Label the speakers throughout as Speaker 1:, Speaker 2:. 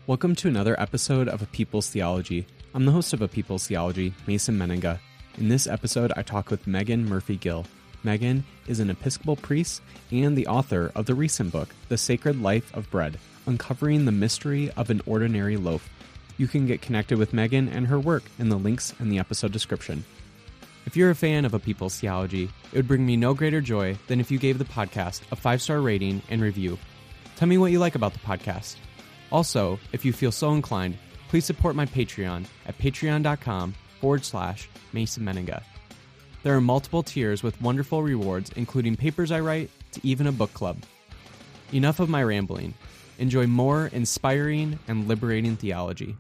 Speaker 1: Welcome to another episode of A People's Theology. I'm the host of A People's Theology, Mason Menninga. In this episode, I talk with Megan Murphy-Gill. Megan is an Episcopal priest and the author of the recent book, The Sacred Life of Bread, Uncovering the Mystery of an Ordinary Loaf. You can get connected with Megan and her work in the links in the episode description. If you're a fan of A People's Theology, it would bring me no greater joy than if you gave the podcast a 5-star rating and review. Tell me what you like about the podcast. Also, if you feel so inclined, please support my Patreon at patreon.com/Mason Menninga. There are multiple tiers with wonderful rewards, including papers I write to even a book club. Enough of my rambling. Enjoy more inspiring and liberating theology.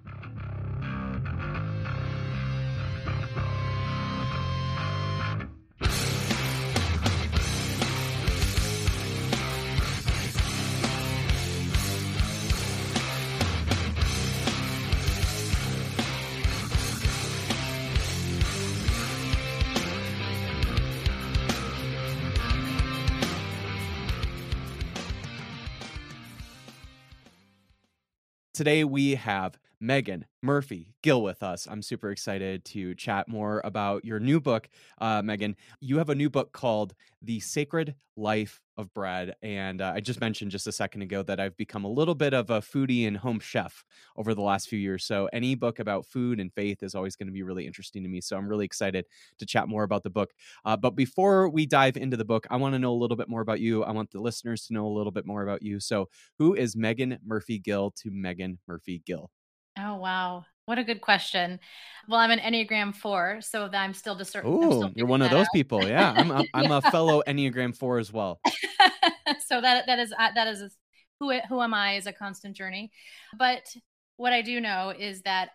Speaker 1: Today we have Megan Murphy-Gill with us. I'm super excited to chat more about your new book, Megan. You have a new book called The Sacred Life of Bread, and I just mentioned just a second ago that I've become a little bit of a foodie and home chef over the last few years, so any book about food and faith is always going to be really interesting to me, so I'm really excited to chat more about the book. But before we dive into the book, I want to know a little bit more about you. I want the listeners to know a little bit more about you. So who is Megan Murphy-Gill to Megan Murphy-Gill?
Speaker 2: Oh, wow. What a good question. Well, I'm an Enneagram 4, so I'm still
Speaker 1: Oh, you're one of those people. Yeah, I'm
Speaker 2: Yeah.
Speaker 1: a fellow Enneagram 4 as well.
Speaker 2: So that is who am I is a constant journey. But what I do know is that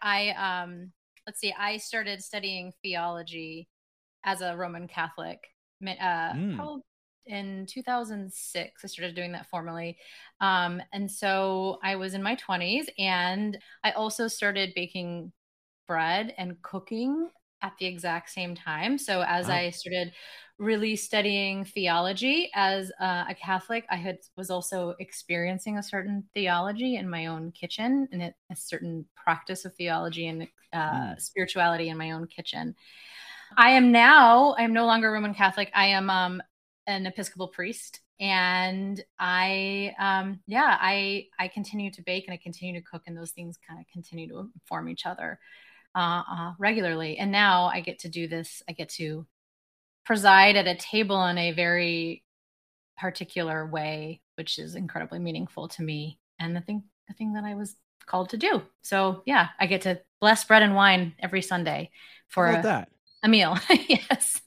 Speaker 2: I started studying theology as a Roman Catholic, probably in 2006. I started doing that formally. And so I was in my 20s, and I also started baking bread and cooking at the exact same time. So as
Speaker 1: Wow.
Speaker 2: I started really studying theology as a Catholic, was also experiencing a certain theology in my own kitchen, and a certain practice of theology and spirituality in my own kitchen. I am no longer Roman Catholic. I am an Episcopal priest, and I continue to bake and I continue to cook, and those things kind of continue to inform each other regularly. And now I get to do this. I get to preside at a table in a very particular way, which is incredibly meaningful to me, and the thing that I was called to do. So yeah, I get to bless bread and wine every Sunday for
Speaker 1: How about that?
Speaker 2: a meal. Yes.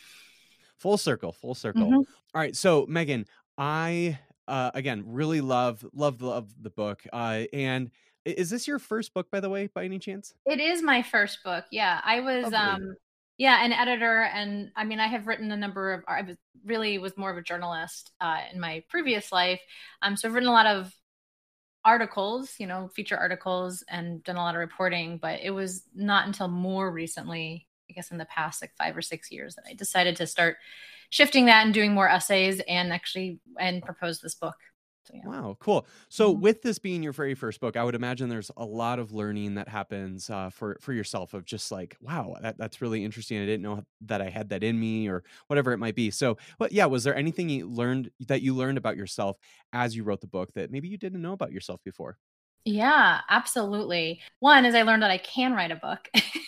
Speaker 1: Full circle.
Speaker 2: Mm-hmm.
Speaker 1: All right. So Megan, I again really love the book. And is this your first book, by the way, by any chance?
Speaker 2: It is my first book. Yeah. I was
Speaker 1: Lovely.
Speaker 2: an editor, and I mean I have written a number of was more of a journalist in my previous life. So I've written a lot of articles, feature articles, and done a lot of reporting, but it was not until more recently, I guess in the past like 5 or 6 years, that I decided to start shifting that and doing more essays and propose this book. So, yeah.
Speaker 1: Wow, cool. So
Speaker 2: Mhm.
Speaker 1: with this being your very first book, I would imagine there's a lot of learning that happens for yourself of just like, wow, that's really interesting. I didn't know that I had that in me or whatever it might be. So, but yeah, was there anything you learned about yourself as you wrote the book that maybe you didn't know about yourself before?
Speaker 2: Yeah, absolutely. One is I learned that I can write a book.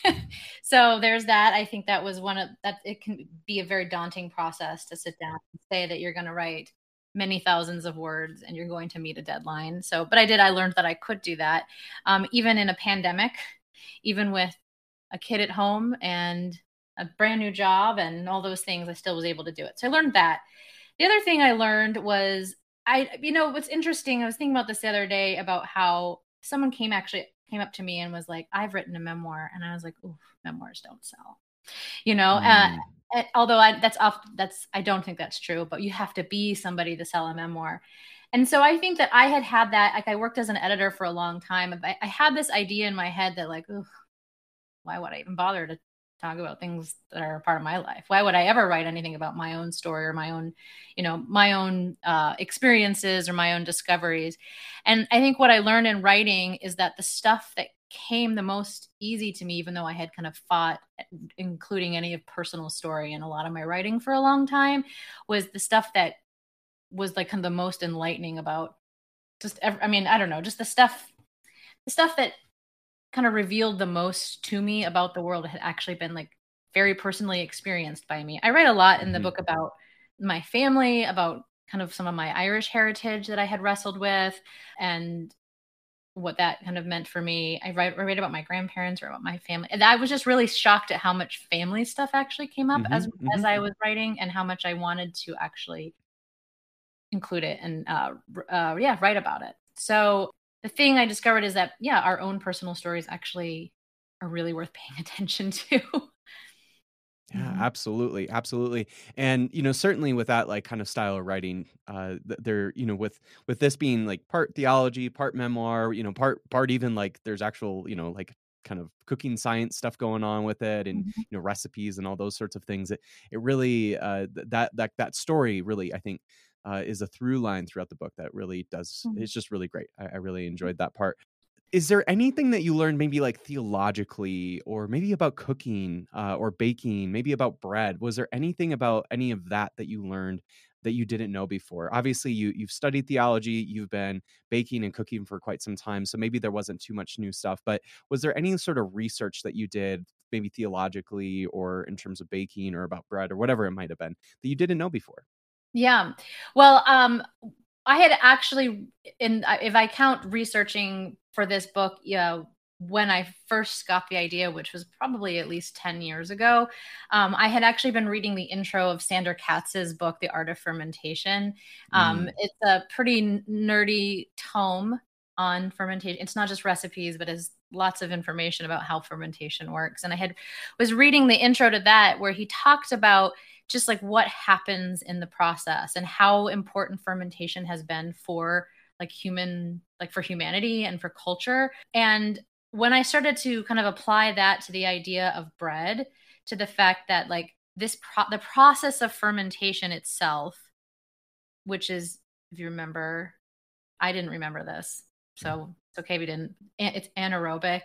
Speaker 2: So there's that. I think that was one of that. It can be a very daunting process to sit down and say that you're going to write many thousands of words and you're going to meet a deadline. So, but I learned that I could do that. Even in a pandemic, even with a kid at home and a brand new job and all those things, I still was able to do it. So I learned that. The other thing I learned was what's interesting, I was thinking about this the other day about how someone came up to me and was like, I've written a memoir. And I was like, ooh, memoirs don't sell, although I don't think that's true, but you have to be somebody to sell a memoir. And so I think that I had that, like I worked as an editor for a long time. I had this idea in my head that like, ooh, why would I even bother to talk about things that are a part of my life. Why would I ever write anything about my own story or my own, experiences or my own discoveries? And I think what I learned in writing is that the stuff that came the most easy to me, even though I had kind of fought including any of personal story in a lot of my writing for a long time, was the stuff that was like kind of the most enlightening about I don't know, just the stuff that kind of revealed the most to me about the world had actually been like very personally experienced by me. I write a lot in the book about my family, about kind of some of my Irish heritage that I had wrestled with and what that kind of meant for me. I write about my grandparents or about my family. And I was just really shocked at how much family stuff actually came up as I was writing, and how much I wanted to actually include it and write about it. So the thing I discovered is that, our own personal stories actually are really worth paying attention to.
Speaker 1: Yeah, absolutely. Absolutely. And, certainly with that like kind of style of writing, there, with this being like part theology, part memoir, part even like there's actual, like kind of cooking science stuff going on with it, and, recipes and all those sorts of things. It really, that story really, I think, is a through line throughout the book that really does. It's just really great. I really enjoyed that part. Is there anything that you learned maybe like theologically, or maybe about cooking or baking, maybe about bread? Was there anything about any of that you learned that you didn't know before? Obviously, you've studied theology, you've been baking and cooking for quite some time, so maybe there wasn't too much new stuff. But was there any sort of research that you did, maybe theologically or in terms of baking or about bread or whatever it might have been, that you didn't know before?
Speaker 2: Yeah. Well, I had actually, if I count researching for this book, when I first got the idea, which was probably at least 10 years ago, I had actually been reading the intro of Sandor Katz's book, The Art of Fermentation. It's a pretty nerdy tome on fermentation. It's not just recipes, but it's lots of information about how fermentation works. And I was reading the intro to that, where he talked about just like what happens in the process and how important fermentation has been for for humanity and for culture. And when I started to kind of apply that to the idea of bread, to the fact that like the process of fermentation itself, which is, if you remember, I didn't remember this, so it's okay if you didn't. It's anaerobic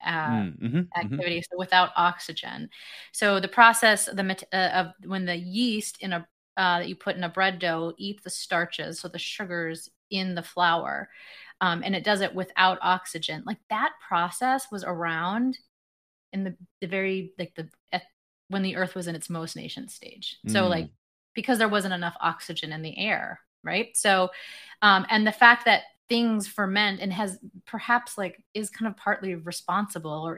Speaker 2: activity, so without oxygen. So the process of when the yeast that you put in a bread dough eats the starches, so the sugars in the flour, and it does it without oxygen. Like that process was around in the very when the Earth was in its most nascent stage. So like because there wasn't enough oxygen in the air, right? So and the fact that things ferment and has perhaps is kind of partly responsible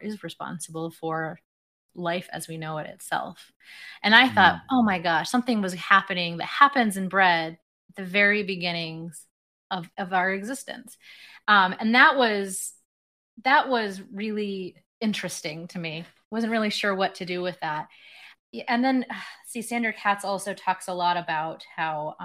Speaker 2: for life as we know it itself. And I thought, oh my gosh, something was happening that happens in bread at the very beginnings of our existence. And that was really interesting to me. Wasn't really sure what to do with that. And then Sandor Katz also talks a lot about how,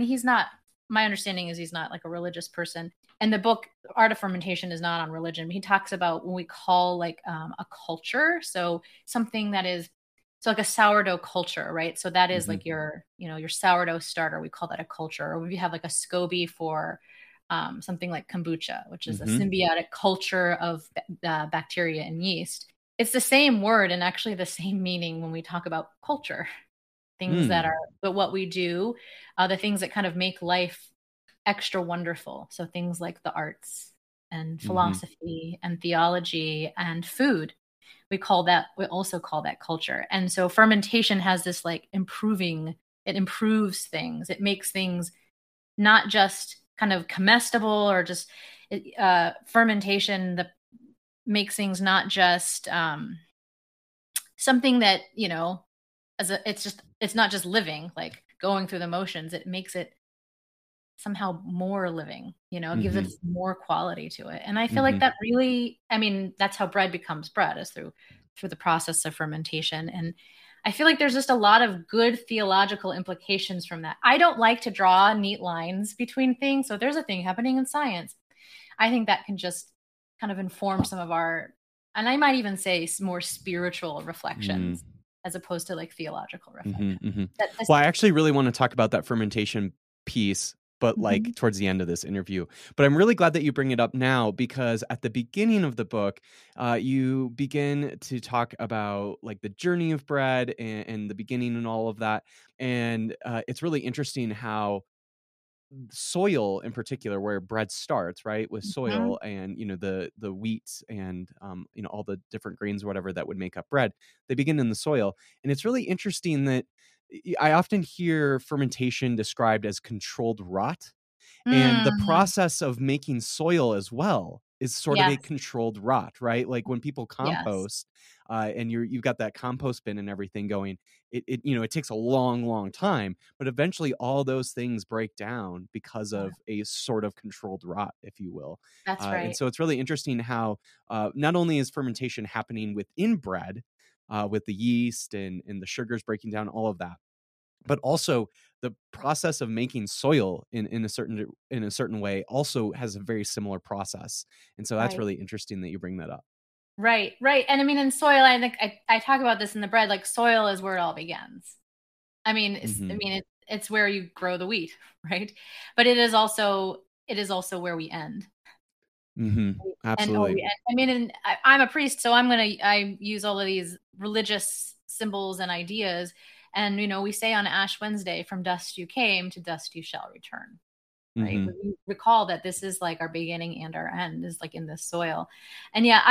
Speaker 2: my understanding is he's not like a religious person. And the book Art of Fermentation is not on religion. He talks about when we call a culture. So something that is, so like a sourdough culture, right? So that is like your sourdough starter. We call that a culture. Or we have like a SCOBY for something like kombucha, which is a symbiotic culture of bacteria and yeast. It's the same word and actually the same meaning when we talk about culture. Things that are, but what we do, the things that kind of make life extra wonderful. So things like the arts and philosophy and theology and food, we also call that culture. And so fermentation has this it improves things. It makes things not just kind of comestible or just fermentation that makes things not just something that, it's not just living, like going through the motions. It makes it somehow more living, gives it more quality to it. And I feel like that really, that's how bread becomes bread, is through the process of fermentation. And I feel like there's just a lot of good theological implications from that. I don't like to draw neat lines between things. So there's a thing happening in science. I think that can just kind of inform some of our and I might even say more spiritual
Speaker 1: Mm.
Speaker 2: reflections as opposed to like theological
Speaker 1: Hmm.
Speaker 2: reflections.
Speaker 1: Hmm.
Speaker 2: That this,
Speaker 1: Well, I actually really want to talk about that fermentation piece, but like
Speaker 2: Mhm.
Speaker 1: towards the end of this interview. But I'm really glad that you bring it up now, because at the beginning of the book, you begin to talk about like the journey of bread and the beginning and all of that. And it's really interesting how soil in particular, where bread starts, right, with
Speaker 2: Mhm.
Speaker 1: soil and the wheat and all the different grains or whatever that would make up bread, they begin in the soil. And it's really interesting that I often hear fermentation described as controlled rot, and the
Speaker 2: Mm,
Speaker 1: process of making soil as well is sort of a
Speaker 2: yes,
Speaker 1: controlled rot, right? Like when people
Speaker 2: yes,
Speaker 1: compost, and you've got that compost bin and everything going, it takes a long, long time, but eventually all those things break down because
Speaker 2: yeah,
Speaker 1: of a sort of controlled rot, if you will.
Speaker 2: that's
Speaker 1: And
Speaker 2: right.
Speaker 1: so it's really interesting how not only is fermentation happening within bread, with the yeast and the sugars breaking down, all of that, but also the process of making soil in a certain way also has a very similar process. And so that's
Speaker 2: Right.
Speaker 1: really interesting that you bring that up.
Speaker 2: Right, right. And I mean, in soil, I think I talk about this in the bread, like soil is where it all begins. I
Speaker 1: Hmm.
Speaker 2: mean, it's where you grow the wheat, right? But it is also where we end.
Speaker 1: Hmm.
Speaker 2: And
Speaker 1: Absolutely.
Speaker 2: I mean, and I'm a priest, so I use all of these religious symbols and ideas. And we say on Ash Wednesday, from dust you came, to dust you shall return. Right,
Speaker 1: Hmm.
Speaker 2: we recall that this is like our beginning and our end is like in this soil. And yeah,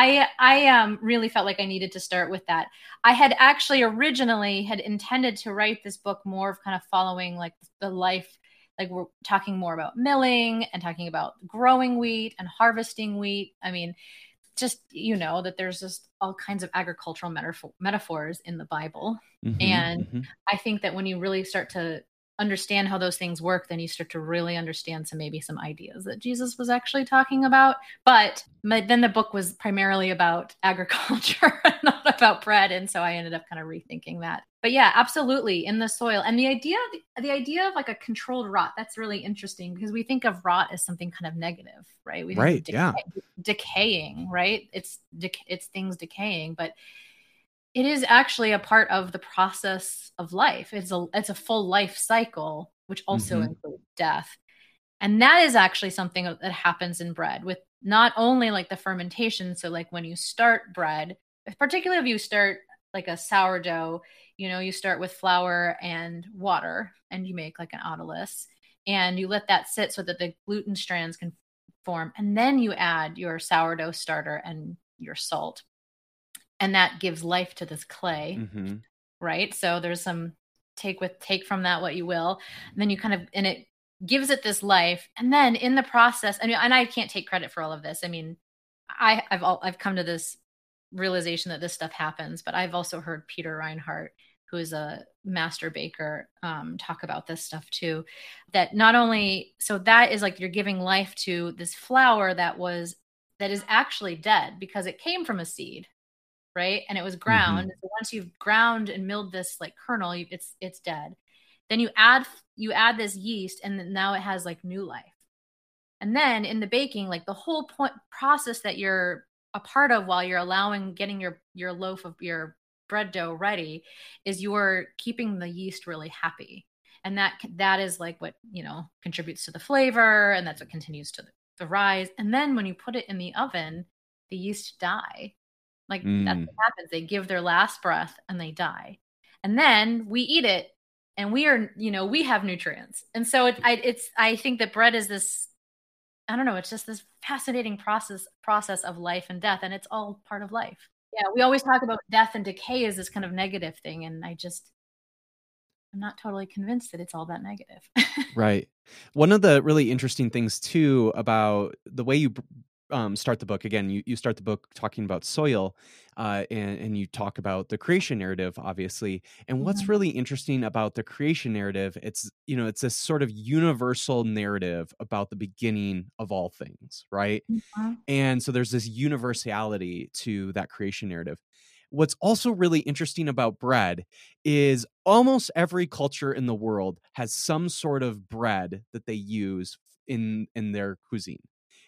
Speaker 2: I really felt like I needed to start with that. I had actually originally had intended to write this book more of kind of following like the life, like we're talking more about milling and talking about growing wheat and harvesting wheat. I mean, just that there's just all kinds of agricultural metaphors in the Bible.
Speaker 1: Hmm.
Speaker 2: And
Speaker 1: Hmm.
Speaker 2: I think that when you really start to understand how those things work, then you start to really understand some ideas that Jesus was actually talking about. But then the book was primarily about agriculture, not about bread, and so I ended up kind of rethinking that. But yeah, absolutely, in the soil. And the idea of like a controlled rot, that's really interesting because we think of rot as something kind of negative, right? We think of
Speaker 1: Right. Yeah.
Speaker 2: decaying, right? It's things decaying, but it is actually a part of the process of life. It's a full life cycle, which also
Speaker 1: Hmm.
Speaker 2: includes death. And that is actually something that happens in bread with not only like the fermentation. So like when you start bread, particularly if you start like a sourdough, you start with flour and water and you make like an autolus and you let that sit so that the gluten strands can form. And then you add your sourdough starter and your salt. And that gives life to this clay,
Speaker 1: Hmm.
Speaker 2: right? So there's some take from that what you will. And then you kind of and it gives it this life. And then in the process, I mean, and I can't take credit for all of this. I mean, I've come to this realization that this stuff happens, but I've also heard Peter Reinhardt, who is a master baker, talk about this stuff too. That not only so that is like you're giving life to this flower that is actually dead because it came from a seed, right? And it was
Speaker 1: Hmm.
Speaker 2: ground. So once you've ground and milled this like kernel, it's dead. Then you add this yeast, and then now it has like new life. And then in the baking, like the whole point process that you're a part of while you're allowing getting your loaf of your bread dough ready is you're keeping the yeast really happy. And that is like what contributes to the flavor, and that's what continues to the rise. And then when you put it in the oven, the yeast die. Like that's
Speaker 1: Mm.
Speaker 2: what happens. They give their last breath and they die. And then we eat it and we have nutrients. And so I think that bread is this, I don't know, it's just this fascinating process of life and death, and it's all part of life. Yeah, we always talk about death and decay as this kind of negative thing, and I'm not totally convinced that it's all that negative.
Speaker 1: Right. One of the really interesting things too about the way you start the book, again, you start the book talking about soil, and you talk about the creation narrative, obviously. And what's
Speaker 2: Mhm,
Speaker 1: really interesting about the creation narrative, it's this sort of universal narrative about the beginning of all things, right?
Speaker 2: mhm,
Speaker 1: And so there's this universality to that creation narrative. What's also really interesting about bread is almost every culture in the world has some sort of bread that they use in their cuisine.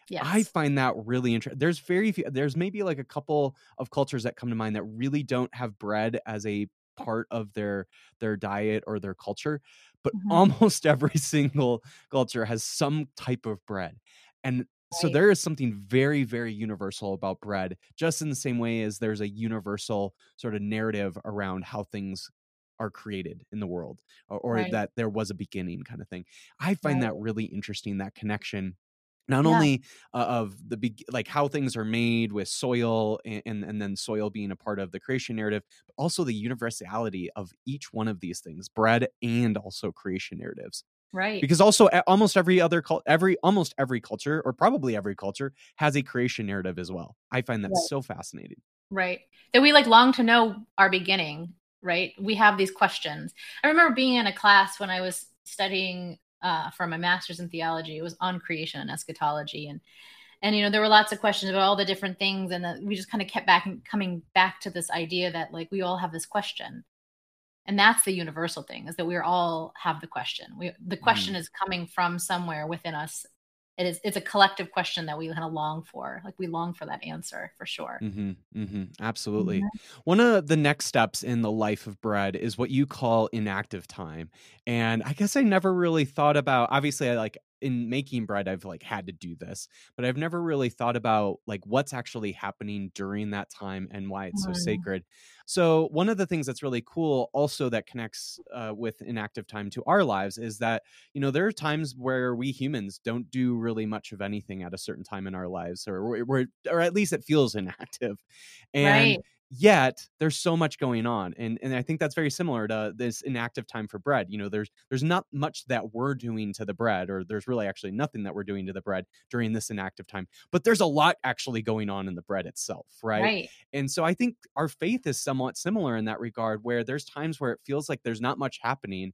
Speaker 1: I
Speaker 2: Yes.
Speaker 1: find that really interesting. There's very few, there's maybe like a couple of cultures that come to mind that really don't have bread as a part of their diet or their culture, but
Speaker 2: Mhm.
Speaker 1: almost every single culture has some type of bread. And so
Speaker 2: Right.
Speaker 1: there is something very, very universal about bread, just in the same way as there's a universal sort of narrative around how things are created in the world, or
Speaker 2: Right.
Speaker 1: that there was a beginning kind of thing. I find that
Speaker 2: Right.
Speaker 1: really interesting, that connection not
Speaker 2: Yeah.
Speaker 1: only of the like how things are made with soil and then soil being a part of the creation narrative, but also the universality of each one of these things, bread and also creation narratives.
Speaker 2: Right.
Speaker 1: Because also almost every other almost every culture, or probably every culture, has a creation narrative as well. I find that
Speaker 2: Right.
Speaker 1: so fascinating.
Speaker 2: Right. That we like long to know our beginning, right? We have these questions. I remember being in a class when I was studying for my master's in theology. It was on creation and eschatology, and there were lots of questions about all the different things, and we just kind of kept coming back to this idea that like we all have this question, and that's the universal thing, is that we all have the question. The question
Speaker 1: Mm.
Speaker 2: is coming from somewhere within us. It's a collective question that we kind of long for. Like we long for that answer for sure.
Speaker 1: Mhm, mhm, absolutely.
Speaker 2: Mhm.
Speaker 1: One of the next steps in the life of bread is what you call inactive time, and I guess I never really thought about, obviously, I like in making bread, I've, like, had to do this, but I've never really thought about, like, what's actually happening during that time and why it's so
Speaker 2: Mm.
Speaker 1: sacred. So, one of the things that's really cool also that connects, with inactive time to our lives is that, there are times where we humans don't do really much of anything at a certain time in our lives, or or at least it feels inactive. And
Speaker 2: Right.
Speaker 1: yet there's so much going on. And I think that's very similar to this inactive time for bread. There's not much that we're doing to the bread, or there's really actually nothing that we're doing to the bread during this inactive time. But there's a lot actually going on in the bread itself, right?
Speaker 2: Right.
Speaker 1: And so I think our faith is somewhat similar in that regard, where there's times where it feels like there's not much happening.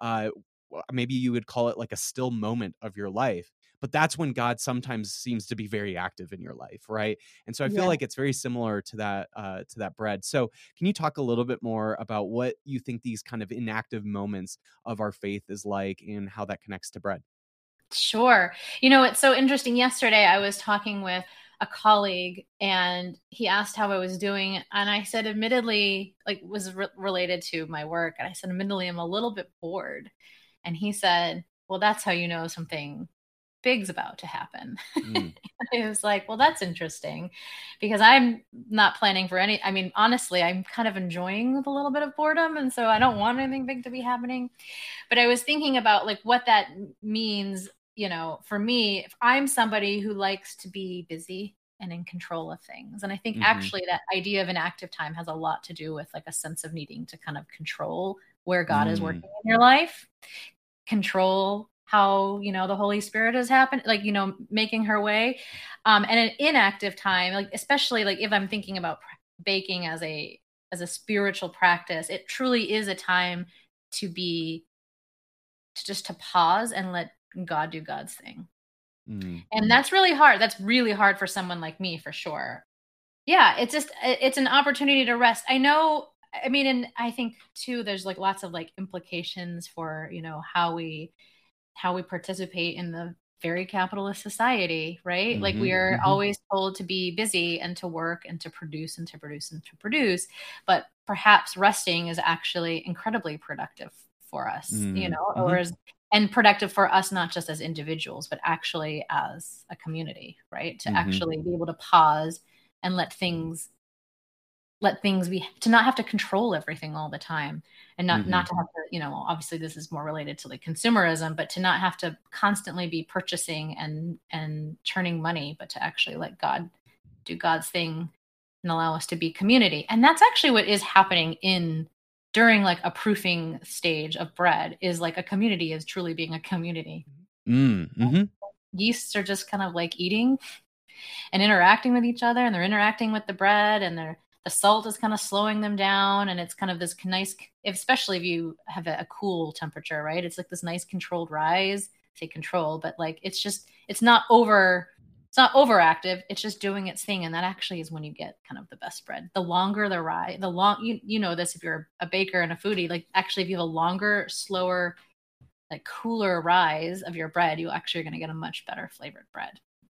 Speaker 1: Maybe you would call it like a still moment of your life, but that's when God sometimes seems to be very active in your life, right? And so I feel
Speaker 2: Yeah.
Speaker 1: like it's very similar to that bread. So can you talk a little bit more about what you think these kind of inactive moments of our faith is like, and how that connects to bread?
Speaker 2: Sure. It's so interesting. Yesterday, I was talking with a colleague and he asked how I was doing. And I said, admittedly, like, was related to my work. And I said, admittedly, I'm a little bit bored. And he said, well, that's how you know something big's about to happen.
Speaker 1: Mm,
Speaker 2: It was like, well, that's interesting because I'm not planning for any. I mean, honestly, I'm kind of enjoying the little bit of boredom. And so I don't want anything big to be happening. But I was thinking about like what that means, for me. If I'm somebody who likes to be busy and in control of things. And I think
Speaker 1: mhm,
Speaker 2: actually that idea of an active time has a lot to do with like a sense of needing to kind of control where God is
Speaker 1: mm,
Speaker 2: working in your life, control how the Holy Spirit has happened, like making her way. And an inactive time, like especially like if I'm thinking about baking as a spiritual practice, it truly is a time to be to just to pause and let God do God's thing.
Speaker 1: mm,
Speaker 2: And that's really hard. That's really hard for someone like me for sure. Yeah, it's just it's an opportunity to rest. I know, I mean, and I think too there's like lots of like implications for, how we participate in the very capitalist society, right? Like we
Speaker 1: mhm,
Speaker 2: are
Speaker 1: mhm,
Speaker 2: always told to be busy and to work and to produce and to produce and to produce, but perhaps resting is actually incredibly productive for us,
Speaker 1: mm,
Speaker 2: or
Speaker 1: mhm,
Speaker 2: and productive for us not just as individuals, but actually as a community, right? To
Speaker 1: mhm,
Speaker 2: actually be able to pause and let things be, to not have to control everything all the time, and not
Speaker 1: mhm,
Speaker 2: to have to, obviously this is more related to like consumerism, but to not have to constantly be purchasing and churning money, but to actually let God do God's thing and allow us to be community. And that's actually what is happening in during like a proofing stage of bread, is like a community is truly being a community.
Speaker 1: mm, mhm,
Speaker 2: Yeasts are just kind of like eating and interacting with each other, and they're interacting with the bread, and the salt is kind of slowing them down, and it's kind of this nice, especially if you have a cool temperature, right? It's like this nice controlled rise. Say control, but like it's not overactive, it's just doing its thing, and that actually is when you get kind of the best bread. The longer the rise, the long, you know this if you're a baker and a foodie, like actually if you have a longer, slower, like cooler rise of your bread, you actually are going to get a much better flavored bread.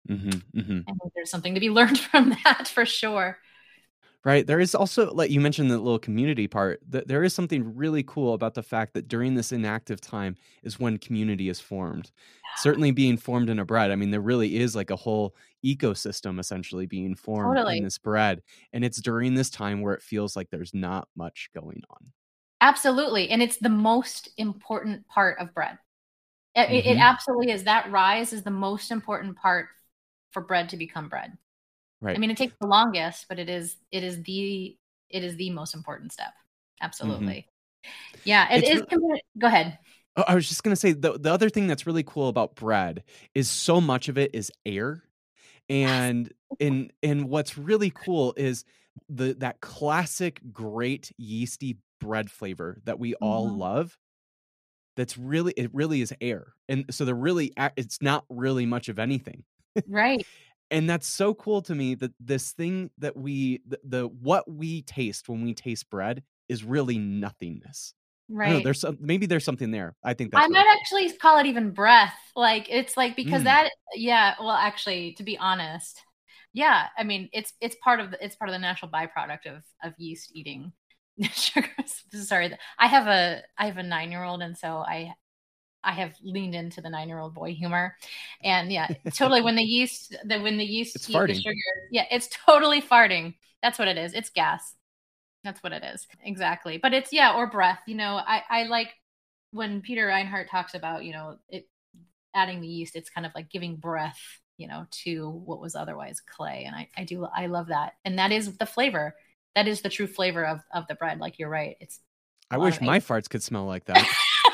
Speaker 2: I think there's something to be learned from that for sure.
Speaker 1: Right. There is also, like you mentioned, the little community part. There is something really cool about the fact that during this inactive time is when community is formed. Certainly being formed in a bread. I mean, there really is like a whole ecosystem essentially being formed in
Speaker 2: Totally.
Speaker 1: this bread. And it's during this time where it feels like there's not much going on.
Speaker 2: Absolutely. And it's the most important part of bread. It
Speaker 1: Mm-hmm.
Speaker 2: absolutely is. That rise is the most important part for bread to become bread. I
Speaker 1: Right.
Speaker 2: mean, it takes the longest, but it is the most important step.
Speaker 1: Mm-hmm.
Speaker 2: Absolutely. Yeah, it
Speaker 1: It's
Speaker 2: is.
Speaker 1: really,
Speaker 2: Go ahead.
Speaker 1: oh, I was just going to say the other thing that's really cool about bread is so much of it is air.
Speaker 2: Yes.
Speaker 1: And what's really cool is that classic great yeasty bread flavor that we all
Speaker 2: Mhm.
Speaker 1: love. It really is air. And so it's not really much of anything.
Speaker 2: Right.
Speaker 1: And that's so cool to me that this thing that the what we taste when we taste bread is really nothingness. I don't know,
Speaker 2: Right.
Speaker 1: maybe there's something there. I think
Speaker 2: I
Speaker 1: that's really
Speaker 2: might
Speaker 1: cool.
Speaker 2: actually call it even breath. Like it's like because
Speaker 1: Mm,
Speaker 2: that yeah, well actually to be honest, yeah, I mean it's part of the natural byproduct of yeast eating sugars. Sorry. I have a 9-year-old and so I have leaned into the 9-year-old boy humor. And yeah, totally when the yeast
Speaker 1: it's
Speaker 2: eat the
Speaker 1: farting.
Speaker 2: sugar, yeah, it's totally farting. That's what it is. It's gas. That's what it is. Exactly. But it's yeah, or breath. I like when Peter Reinhardt talks about, it adding the yeast, it's kind of like giving breath, to what was otherwise clay. And I love that. And that is the flavor. That is the true flavor of the bread. Like you're right. It's a
Speaker 1: I
Speaker 2: lot of
Speaker 1: wish
Speaker 2: egg.
Speaker 1: my farts could smell like that.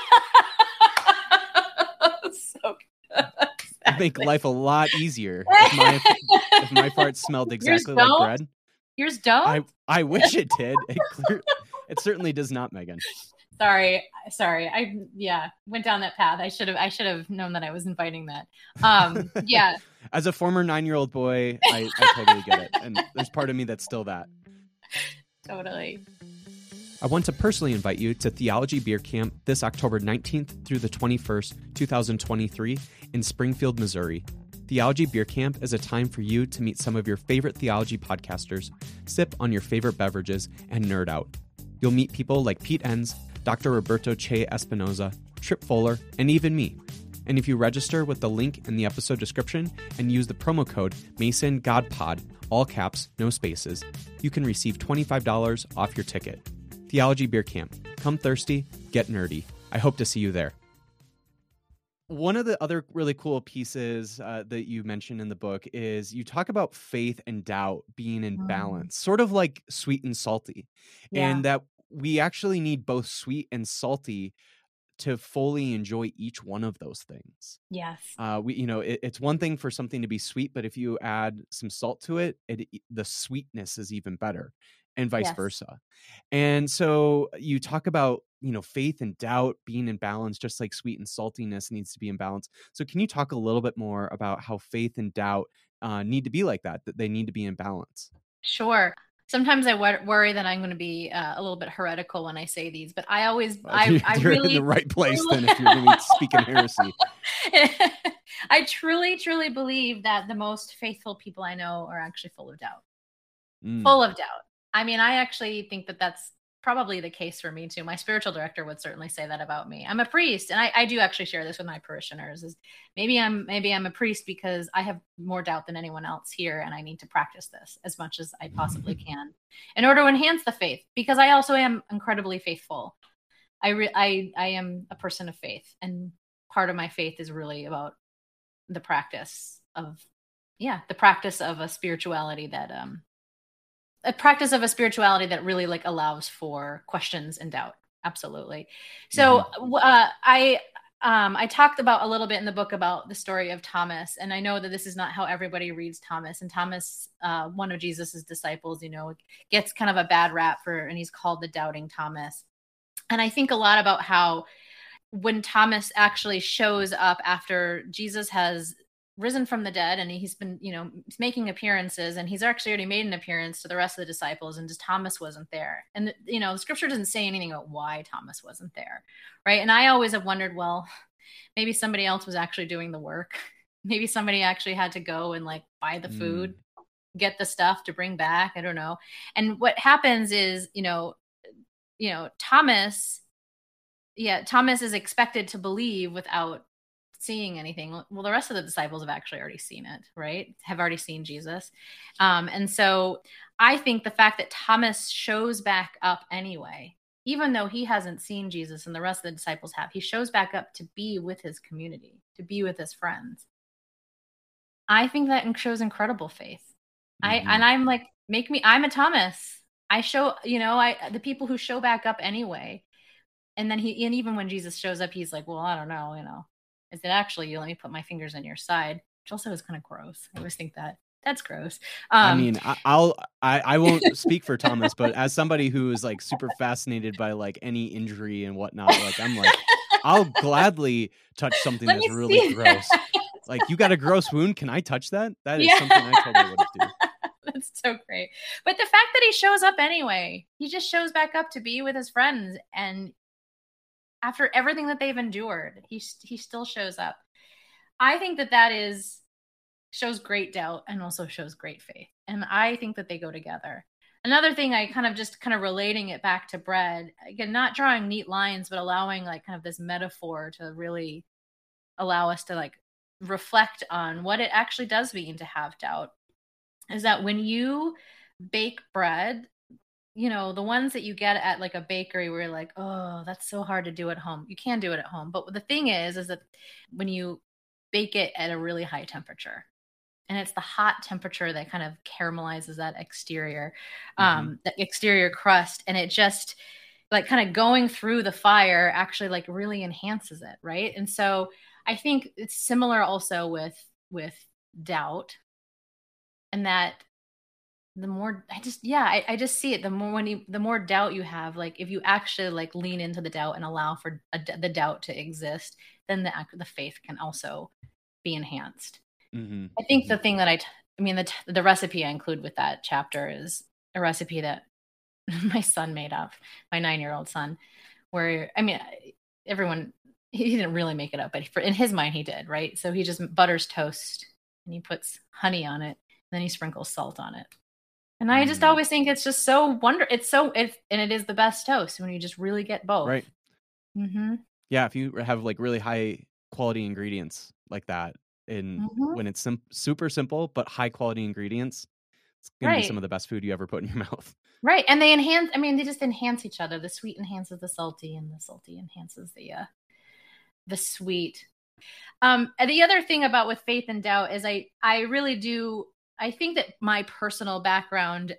Speaker 2: So
Speaker 1: It'd make
Speaker 2: exactly.
Speaker 1: life a lot easier if my farts smelled
Speaker 2: Yours
Speaker 1: exactly like
Speaker 2: don't?
Speaker 1: bread.
Speaker 2: Yours don't?
Speaker 1: I wish it did. It certainly does not, Megan.
Speaker 2: Sorry. I yeah, went down that path. I should have known that I was inviting that. Yeah,
Speaker 1: As a former 9-year-old boy, I totally get it. And there's part of me that's still that.
Speaker 2: totally.
Speaker 1: I want to personally invite you to Theology Beer Camp this October 19th through the 21st, 2023 in Springfield, Missouri. Theology Beer Camp is a time for you to meet some of your favorite theology podcasters, sip on your favorite beverages, and nerd out. You'll meet people like Pete Enns, Dr. Roberto Che Espinoza, Trip Fuller, and even me. And if you register with the link in the episode description and use the promo code MasonGodPod, all caps, no spaces, you can receive $25 off your ticket. Theology Beer Camp. Come thirsty, get nerdy. I hope to see you there. One of the other really cool pieces that you mentioned in the book is you talk about faith and doubt being in
Speaker 2: Mm,
Speaker 1: balance, sort of like sweet and salty,
Speaker 2: yeah.
Speaker 1: and that we actually need both sweet and salty to fully enjoy each one of those things.
Speaker 2: Yes.
Speaker 1: It's one thing for something to be sweet, but if you add some salt to it, the sweetness is even better, and vice
Speaker 2: Yes.
Speaker 1: versa. And so you talk about, faith and doubt being in balance, just like sweet and saltiness needs to be in balance. So can you talk a little bit more about how faith and doubt need to be like that they need to be in balance?
Speaker 2: Sure. Sometimes I worry that I'm going to be a little bit heretical when I say these, but I always, I
Speaker 1: You're in the
Speaker 2: really,
Speaker 1: right place then if you're going to
Speaker 2: truly,
Speaker 1: be speaking heresy.
Speaker 2: I truly, truly believe that the most faithful people I know are actually full of doubt.
Speaker 1: Mm.
Speaker 2: Full of doubt. I mean, I actually think that that's probably the case for me too. My spiritual director would certainly say that about me. I'm a priest, and I do actually share this with my parishioners. Is maybe I'm a priest because I have more doubt than anyone else here, and I need to practice this as much as I possibly can in order to enhance the faith. Because I also am incredibly faithful. I am a person of faith, and part of my faith is really about the practice of the practice of a spirituality that really like allows for questions and doubt. Absolutely. So
Speaker 1: Hmm.
Speaker 2: I talked about a little bit in the book about the story of Thomas, and I know that this is not how everybody reads Thomas. And Thomas, one of Jesus's disciples, gets kind of a bad rap and he's called the Doubting Thomas. And I think a lot about how when Thomas actually shows up after Jesus has risen from the dead and he's been, making appearances, and he's actually already made an appearance to the rest of the disciples, and just Thomas wasn't there. And, the scripture doesn't say anything about why Thomas wasn't there. Right. And I always have wondered, well, maybe somebody else was actually doing the work. Maybe somebody actually had to go and like buy the food,
Speaker 1: Mm.
Speaker 2: get the stuff to bring back. I don't know. And what happens is, Thomas, yeah, Thomas is expected to believe without seeing anything. Well, the rest of the disciples have actually already seen it, right? Have already seen Jesus. And so I think the fact that Thomas shows back up anyway, even though he hasn't seen Jesus and the rest of the disciples have, he shows back up to be with his community, to be with his friends. I think that shows incredible faith.
Speaker 1: Hmm.
Speaker 2: I'm like, I'm a Thomas. I show, the people who show back up anyway. And then and even when Jesus shows up, he's like, well, I don't know, is it actually you let me put my fingers in your side, which also is kind of gross. I always think that's gross.
Speaker 1: I mean, I won't speak for Thomas, but as somebody who is like super fascinated by like any injury and whatnot, like I'm like, I'll gladly touch something
Speaker 2: Let
Speaker 1: that's
Speaker 2: me
Speaker 1: really
Speaker 2: see
Speaker 1: gross.
Speaker 2: that.
Speaker 1: Like, you got a gross wound? Can I touch that? That is
Speaker 2: Yeah.
Speaker 1: something I totally would do.
Speaker 2: That's so great. But the fact that he shows up anyway, he just shows back up to be with his friends, and after everything that they've endured, he still shows up. I think that shows great doubt and also shows great faith. And I think that they go together. Another thing, I kind of relating it back to bread, again, not drawing neat lines, but allowing like kind of this metaphor to really allow us to like reflect on what it actually does mean to have doubt, is that when you bake bread, the ones that you get at like a bakery where you're like, oh, that's so hard to do at home. You can do it at home. But the thing is that when you bake it at a really high temperature, and it's the hot temperature that kind of caramelizes that exterior crust, and it just like kind of going through the fire actually like really enhances it, right? And so I think it's similar also with doubt, and that the more I just see it, the more the more doubt you have, like if you actually like lean into the doubt and allow for the doubt to exist, then the faith can also be enhanced.
Speaker 1: Mm-hmm.
Speaker 2: I think
Speaker 1: Mm-hmm.
Speaker 2: the thing that the recipe I include with that chapter is a recipe that my son made up, my 9-year-old son, where, everyone, he didn't really make it up, but in his mind he did, right? So he just butters toast and he puts honey on it, and then he sprinkles salt on it. And I just always think it's just so and it is the best toast when you just really get both.
Speaker 1: Right.
Speaker 2: Mm-hmm.
Speaker 1: Yeah, if you have like really high quality ingredients like that, and
Speaker 2: Mm-hmm.
Speaker 1: when it's super simple but high quality ingredients, it's gonna be some
Speaker 2: Right.
Speaker 1: of the best food you ever put in your mouth.
Speaker 2: Right. And they just enhance each other. The sweet enhances the salty, and the salty enhances the sweet. And the other thing about with faith and doubt is I really do, I think that my personal background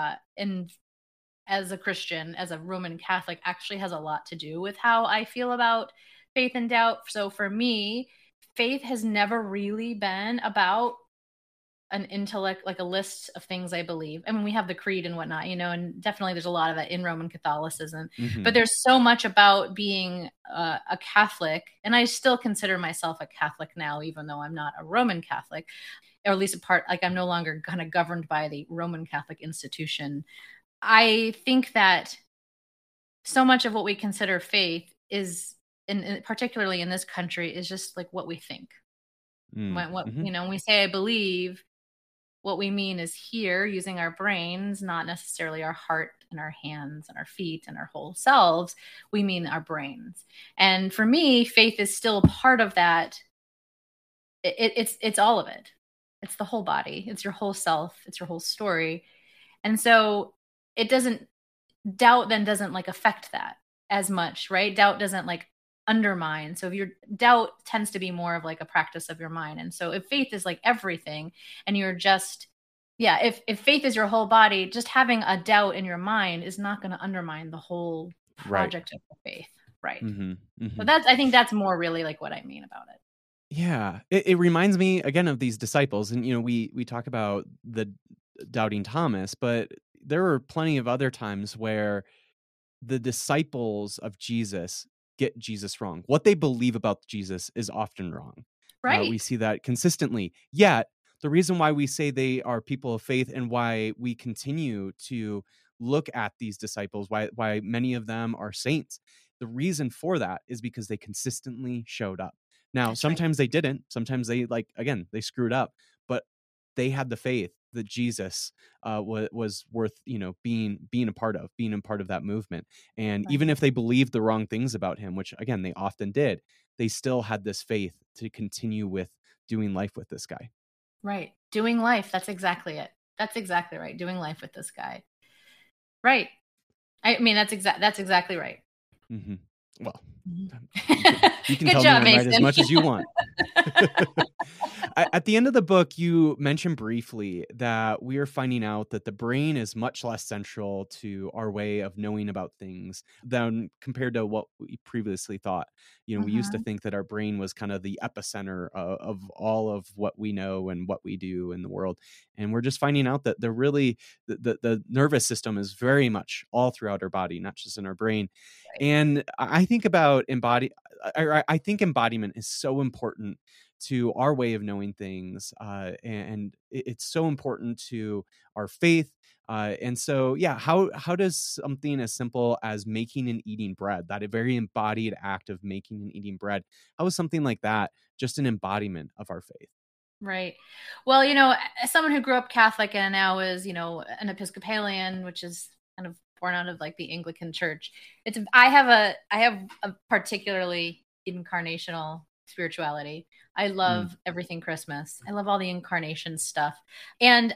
Speaker 2: in as a Christian, as a Roman Catholic, actually has a lot to do with how I feel about faith and doubt. So for me, faith has never really been about an intellect, like a list of things I believe. I mean, we have the creed and whatnot, and definitely there's a lot of that in Roman Catholicism.
Speaker 1: Mm-hmm.
Speaker 2: But there's so much about being a Catholic, and I still consider myself a Catholic now, even though I'm not a Roman Catholic, or at least like I'm no longer kind of governed by the Roman Catholic institution. I think that so much of what we consider faith is, particularly in this country, is just like what we think.
Speaker 1: Mm-hmm.
Speaker 2: When we say I believe, what we mean is here using our brains, not necessarily our heart and our hands and our feet and our whole selves. We mean our brains. And for me, faith is still part of that. It's all of it. It's the whole body. It's your whole self. It's your whole story. And so doubt then doesn't like affect that as much, right? Doubt doesn't like undermine. So if your doubt tends to be more of like a practice of your mind. And so if faith is like everything, and you're just, if faith is your whole body, just having a doubt in your mind is not going to undermine the whole project of the faith. Right.
Speaker 1: Mm-hmm. Mm-hmm.
Speaker 2: So I think that's more really like what I mean about it.
Speaker 1: Yeah, it reminds me again of these disciples, and we talk about the doubting Thomas, but there were plenty of other times where the disciples of Jesus get Jesus wrong. What they believe about Jesus is often wrong.
Speaker 2: Right.
Speaker 1: We see that consistently. Yet the reason why we say they are people of faith, and why we continue to look at these disciples, why many of them are saints, the reason for that is because they consistently showed up. Now,
Speaker 2: That's right.
Speaker 1: sometimes they didn't. Sometimes they, like, again, they screwed up, but they had the faith that Jesus was worth, being a part of, that movement. And even
Speaker 2: Right.
Speaker 1: if they believed the wrong things about him, which again they often did, they still had this faith to continue with doing life with this guy.
Speaker 2: Right. Doing life. That's exactly it. That's exactly right. Doing life with this guy. Right. I mean, that's exactly right.
Speaker 1: Mm-hmm. Well,
Speaker 2: Mhm.
Speaker 1: you can
Speaker 2: Good
Speaker 1: tell me
Speaker 2: job,
Speaker 1: I'm right as
Speaker 2: Mason.
Speaker 1: much as you want. At the end of the book, you mentioned briefly that we are finding out that the brain is much less central to our way of knowing about things than compared to what we previously thought. We used to
Speaker 2: Mhm.
Speaker 1: think that our brain was kind of the epicenter of all of what we know and what we do in the world. And we're just finding out that the nervous system is very much all throughout our body, not just in our brain.
Speaker 2: Right.
Speaker 1: And I think I think embodiment is so important to our way of knowing things, and it's so important to our faith. And so, yeah, how does something as simple as making and eating bread, that a very embodied act of making and eating bread, how is something like that just an embodiment of our faith?
Speaker 2: Right. Well, as someone who grew up Catholic and now is, an Episcopalian, which is kind of born out of like the Anglican Church. I have a particularly incarnational spirituality. I
Speaker 1: Mm,
Speaker 2: love everything Christmas. I love all the incarnation stuff. And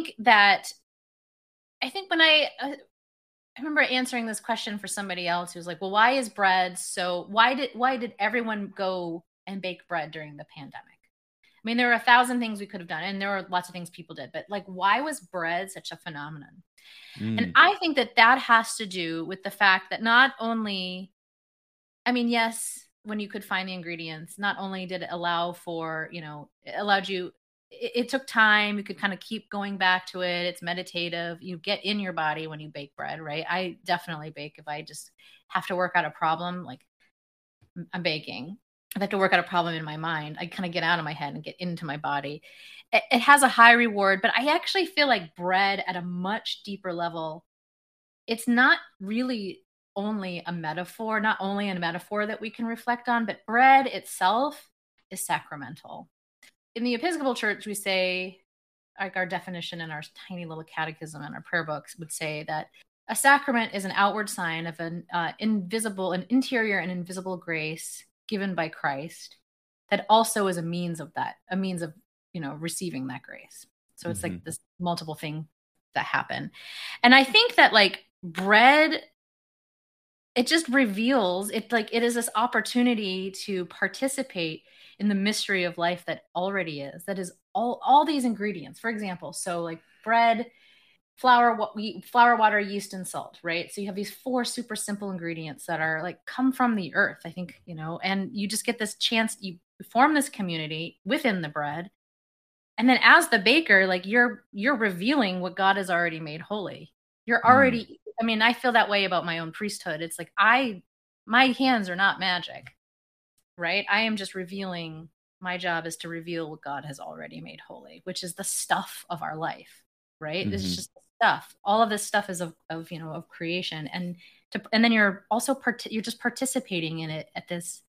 Speaker 2: I think when I remember answering this question for somebody else who was like, "Well, why is bread so why did everyone go and bake bread during the pandemic?" I mean, there were 1,000 things we could have done, and there were lots of things people did, but like, why was bread such a phenomenon? And
Speaker 1: mm,
Speaker 2: I think that has to do with the fact that not only, I mean, yes, when you could find the ingredients, not only did it allow for, it allowed you, it took time. You could kind of keep going back to it. It's meditative. You get in your body when you bake bread, right? I definitely bake if I just have to work out a problem. Like, I'm baking. If I have to work out a problem in my mind, I kind of get out of my head and get into my body. It has a high reward, but I actually feel like bread at a much deeper level, it's not really not only a metaphor that we can reflect on, but bread itself is sacramental. In the Episcopal Church, we say, like our definition in our tiny little catechism and our prayer books would say that a sacrament is an outward sign of an an interior and invisible grace given by Christ that also is a means of, receiving that grace. So it's
Speaker 1: mm-hmm,
Speaker 2: like this multiple thing that happen. And I think that like bread, it just reveals it, like it is this opportunity to participate in the mystery of life that already is, that is all these ingredients. For example, so like bread, flour, water, yeast, and salt, right? So you have these four super simple ingredients that are like come from the earth, I think, and you just get this chance, you form this community within the bread. And then as the baker, like you're revealing what God has already made holy. You're
Speaker 1: mm,
Speaker 2: already, I mean, I feel that way about my own priesthood. It's like my hands are not magic, right? I am just revealing, my job is to reveal what God has already made holy, which is the stuff of our life, right? It's
Speaker 1: mm-hmm,
Speaker 2: just the stuff. All of this stuff is of creation, and then you're also you're just participating in it at this,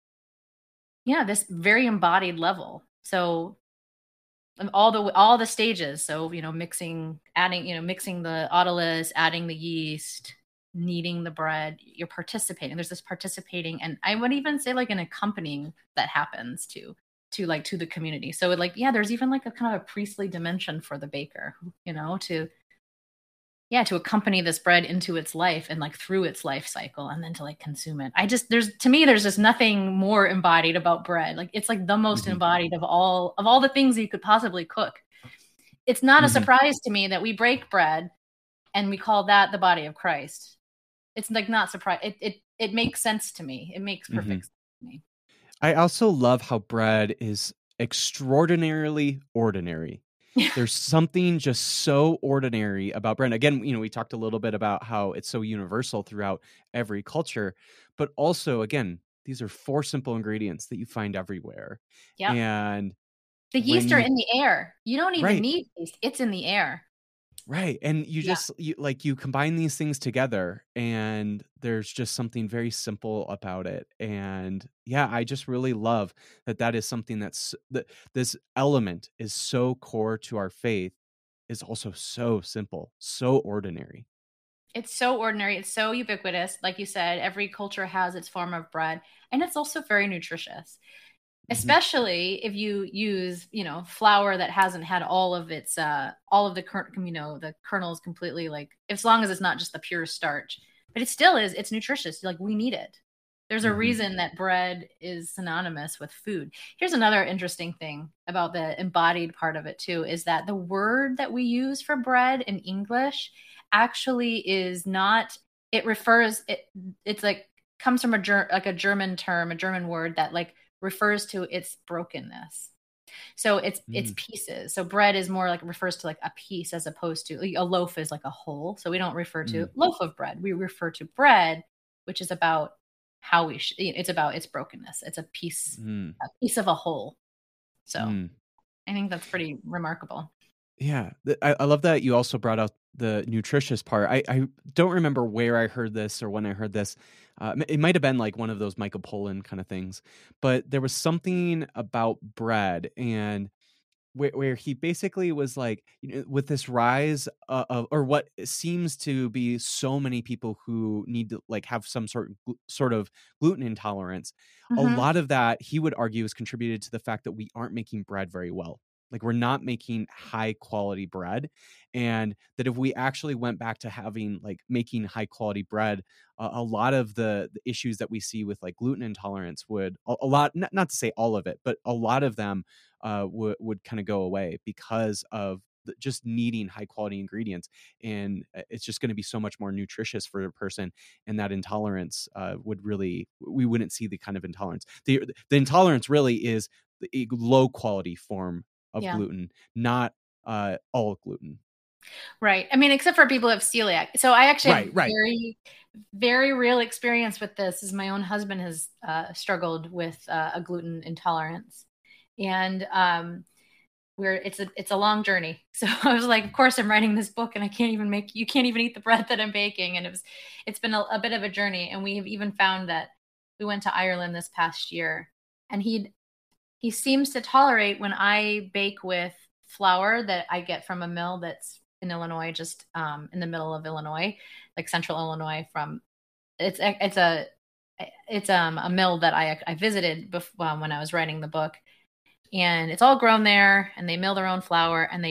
Speaker 2: yeah, this very embodied level. So and all the stages, so mixing the autolys, adding the yeast, kneading the bread, you're participating, there's this participating, and I would even say like an accompanying that happens to the community. So like, yeah, there's even like a kind of a priestly dimension for the baker, to accompany this bread into its life and like through its life cycle, and then to like consume it. There's just nothing more embodied about bread. Like it's like the most
Speaker 1: mm-hmm,
Speaker 2: embodied of all the things that you could possibly cook. It's not a
Speaker 1: mm-hmm,
Speaker 2: surprise to me that we break bread and we call that the body of Christ. It's like not surprise. It makes sense to me. It makes
Speaker 1: mm-hmm.
Speaker 2: perfect sense to me.
Speaker 1: I also love how bread is extraordinarily ordinary. There's something just so ordinary about bread. Again, we talked a little bit about how it's so universal throughout every culture, but also, again, these are four simple ingredients that you find everywhere.
Speaker 2: Yep.
Speaker 1: And
Speaker 2: The
Speaker 1: when
Speaker 2: yeast are
Speaker 1: you,
Speaker 2: in the air. You don't even
Speaker 1: right,
Speaker 2: need yeast. It's in the air.
Speaker 1: Right. And you
Speaker 2: Yeah.
Speaker 1: just you combine these things together and there's just something very simple about it. And yeah, I just really love that that is something that this element is so core to our faith is also so simple, so ordinary.
Speaker 2: It's so ordinary. It's so ubiquitous. Like you said, every culture has its form of bread, and it's also very nutritious,
Speaker 1: Mhm.
Speaker 2: especially if you use, flour that hasn't had all of its, all of the, the kernels completely, like, as long as it's not just the pure starch, but it still is, it's nutritious. Like, we need it. There's a
Speaker 1: Mhm.
Speaker 2: reason that bread is synonymous with food. Here's another interesting thing about the embodied part of it too, is that the word that we use for bread in English actually is not, it refers, it's like, comes from like a German term, a German word that like refers to its brokenness. So it's
Speaker 1: Mm.
Speaker 2: pieces. So bread is more like, refers to like a piece, as opposed to, like, a loaf is like a whole. So we don't refer to
Speaker 1: Mm.
Speaker 2: loaf of bread. We refer to bread, which is about how it's about its brokenness. It's
Speaker 1: Mm.
Speaker 2: a piece of a whole. So
Speaker 1: Mm.
Speaker 2: I think that's pretty remarkable.
Speaker 1: Yeah, I love that you also brought out the nutritious part. I don't remember where I heard this or when I heard this. It might have been like one of those Michael Pollan kind of things, but there was something about bread and where he basically was like, with this rise of or what seems to be so many people who need to like have some sort of gluten intolerance. A
Speaker 2: Hmm.
Speaker 1: lot of that he would argue is contributed to the fact that we aren't making bread very well. Like we're not making high quality bread, and that if we actually went back to having like making high quality bread, a lot of the issues that we see with like gluten intolerance would a lot, not to say all of it, but a lot of them would kind of go away because of just needing high quality ingredients, and it's just going to be so much more nutritious for a person, and that intolerance would really, we wouldn't see the kind of intolerance. The intolerance really is a low quality form of
Speaker 2: Yeah.
Speaker 1: gluten, not all gluten.
Speaker 2: Right. I mean, except for people who have celiac. So I actually have
Speaker 1: Right.
Speaker 2: very, very real experience with this, as my own husband has struggled with a gluten intolerance. And it's a long journey. So I was like, of course I'm writing this book and you can't even eat the bread that I'm baking. And it's been a bit of a journey. And we have even found that we went to Ireland this past year, and he seems to tolerate when I bake with flour that I get from a mill that's in Illinois, just in the middle of Illinois, like central Illinois. It's a mill that I visited when I was writing the book, and it's all grown there, and they mill their own flour, and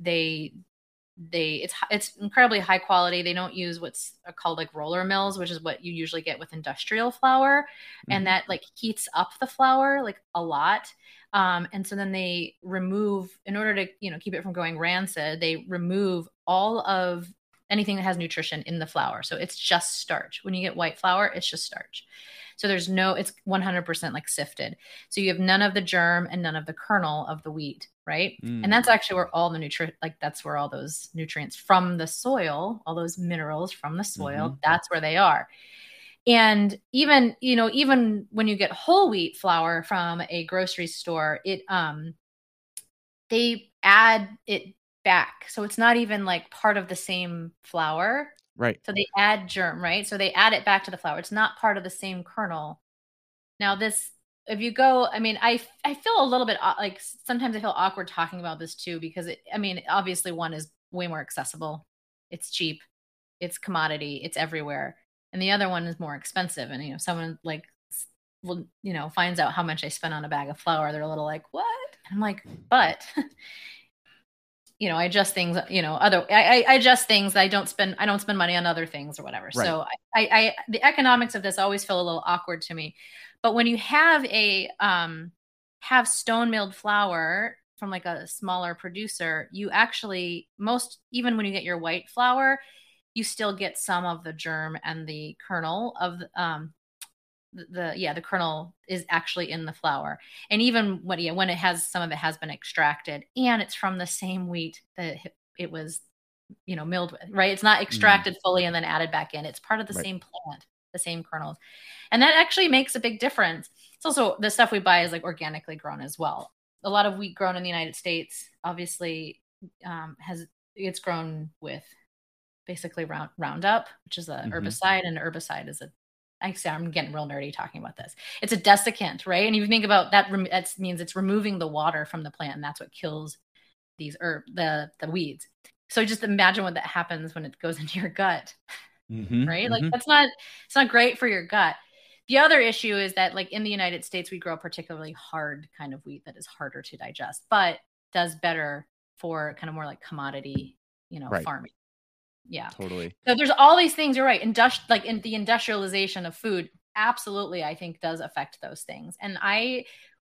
Speaker 2: it's incredibly high quality. They don't use what's called like roller mills, which is what you usually get with industrial flour, and
Speaker 1: Hmm.
Speaker 2: that like heats up the flour like a lot. And so then they remove, in order to keep it from going rancid, they remove all of anything that has nutrition in the flour. So it's just starch. When you get white flour, it's just starch. So it's 100% like sifted. So you have none of the germ and none of the kernel of the wheat, right? And
Speaker 1: Mm.
Speaker 2: that's actually where all the that's where all those nutrients from the soil, all those minerals from the soil,
Speaker 1: Hmm.
Speaker 2: that's where they are. And even when you get whole wheat flour from a grocery store, they add it back. So it's not even like part of the same flour.
Speaker 1: Right.
Speaker 2: So they add germ, right? So they add it back to the flour. It's not part of the same kernel. Now, if you go, I mean, I feel a little bit like sometimes I feel awkward talking about this too, because I mean, obviously one is way more accessible. It's cheap, it's commodity, it's everywhere. And the other one is more expensive. And, someone like, finds out how much I spent on a bag of flour. They're a little like, what? And I'm like, but, I adjust things, I adjust things. I don't spend money on other things or whatever.
Speaker 1: Right.
Speaker 2: So the economics of this always feel a little awkward to me. But when you have stone milled flour from like a smaller producer, you actually, even when you get your white flour, you still get some of the germ and the kernel of the kernel is actually in the flour. And even when some of it has been extracted, and it's from the same wheat that it was milled with, right? It's not
Speaker 1: Mm.
Speaker 2: extracted fully and then added back in. It's part of the
Speaker 1: Right.
Speaker 2: same plant, the same kernels. And that actually makes a big difference. It's also, the stuff we buy is like organically grown as well. A lot of wheat grown in the United States obviously has it's grown with basically Roundup, which is a herbicide, and herbicide is I'm getting real nerdy talking about this. It's a desiccant, right? And if you think about that, that means it's removing the water from the plant, and that's what kills these the weeds. So just imagine what that happens when it goes into your gut, right? Like it's not great for your gut. The other issue is that, like, in the United States, we grow a particularly hard kind of wheat that is harder to digest, but does better for kind of more like commodity, farming. Yeah,
Speaker 1: totally.
Speaker 2: So there's all these things. You're right. Like in the industrialization of food, absolutely, I think does affect those things. And I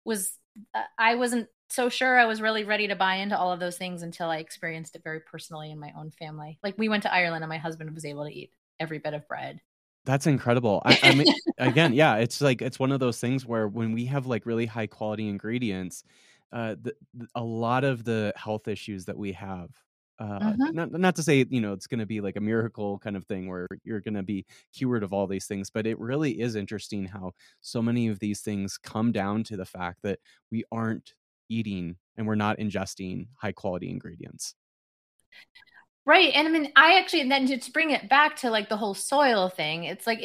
Speaker 2: wasn't so sure I was really ready to buy into all of those things until I experienced it very personally in my own family. Like, we went to Ireland and my husband was able to eat every bit of bread.
Speaker 1: That's incredible. I mean, again, yeah, it's like, it's one of those things where when we have like really high quality ingredients, a lot of the health issues that we have, not to say, it's going to be like a miracle kind of thing where you're going to be cured of all these things, but it really is interesting how so many of these things come down to the fact that we aren't eating and we're not ingesting high quality ingredients.
Speaker 2: Right. And I mean, and then to bring it back to like the whole soil thing, it's like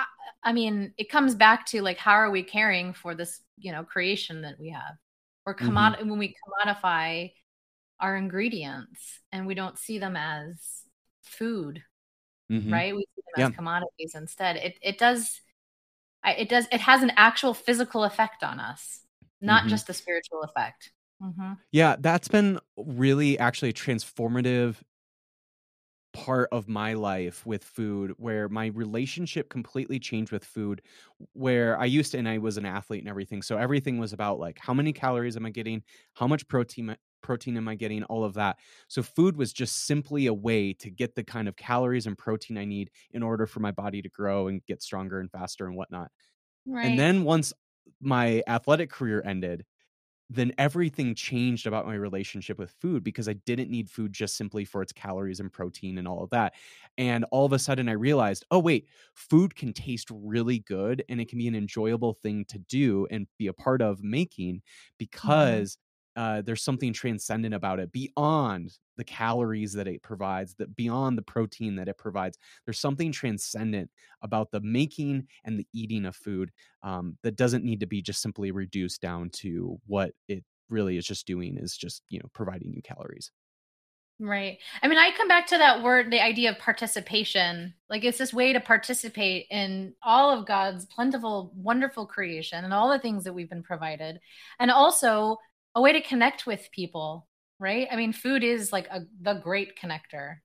Speaker 2: it comes back to like, how are we caring for this, creation that we have? Or when we commodify our ingredients and we don't see them as food, right? We see them as commodities instead. It has an actual physical effect on us, not just a spiritual effect.
Speaker 1: Yeah, that's been really actually a transformative part of my life with food, where my relationship completely changed with food, where I was an athlete and everything. So everything was about like, how many calories am I getting? How much protein am I getting? All of that. So food was just simply a way to get the kind of calories and protein I need in order for my body to grow and get stronger and faster and whatnot. Right. And then once my athletic career ended, then everything changed about my relationship with food, because I didn't need food just simply for its calories and protein and all of that. And all of a sudden I realized, oh wait, food can taste really good and it can be an enjoyable thing to do and be a part of making, because there's something transcendent about it beyond the calories that it provides, that beyond the protein that it provides. There's something transcendent about the making and the eating of food that doesn't need to be just simply reduced down to what it really is just doing, is just, providing you calories.
Speaker 2: Right. I mean, I come back to that word, the idea of participation. Like, it's this way to participate in all of God's plentiful, wonderful creation and all the things that we've been provided. And also a way to connect with people, right? I mean, food is like the great connector.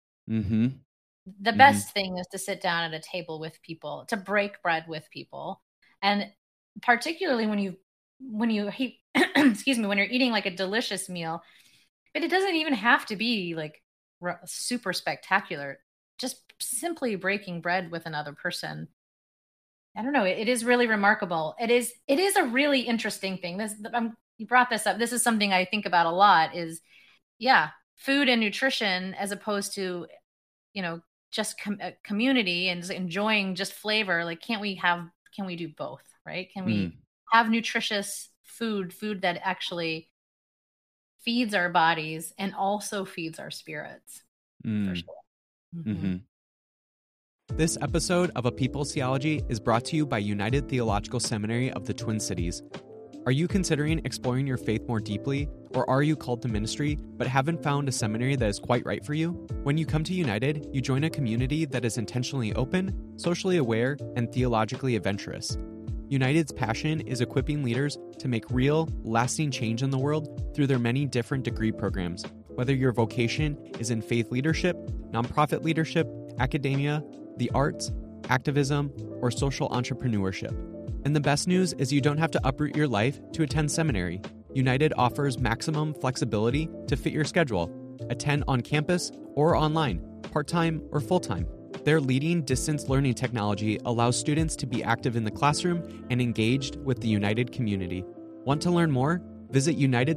Speaker 2: The best thing is to sit down at a table with people, to break bread with people. And particularly when you excuse me, when you're eating like a delicious meal, but it doesn't even have to be like super spectacular. Just simply breaking bread with another person. I don't know. It is really remarkable. It is a really interesting thing. You brought this up. This is something I think about a lot, is food and nutrition, as opposed to, just community and just enjoying just flavor. Like, can we do both, right? Can we have nutritious food that actually feeds our bodies and also feeds our spirits? For sure.
Speaker 1: This episode of A People's Theology is brought to you by United Theological Seminary of the Twin Cities. Are you considering exploring your faith more deeply, or are you called to ministry but haven't found a seminary that is quite right for you? When you come to United, you join a community that is intentionally open, socially aware, and theologically adventurous. United's passion is equipping leaders to make real, lasting change in the world through their many different degree programs. Whether your vocation is in faith leadership, nonprofit leadership, academia, the arts, activism, or social entrepreneurship. And the best news is you don't have to uproot your life to attend seminary. United offers maximum flexibility to fit your schedule. Attend on campus or online, part-time or full-time. Their leading distance learning technology allows students to be active in the classroom and engaged with the United community. Want to learn more? Visit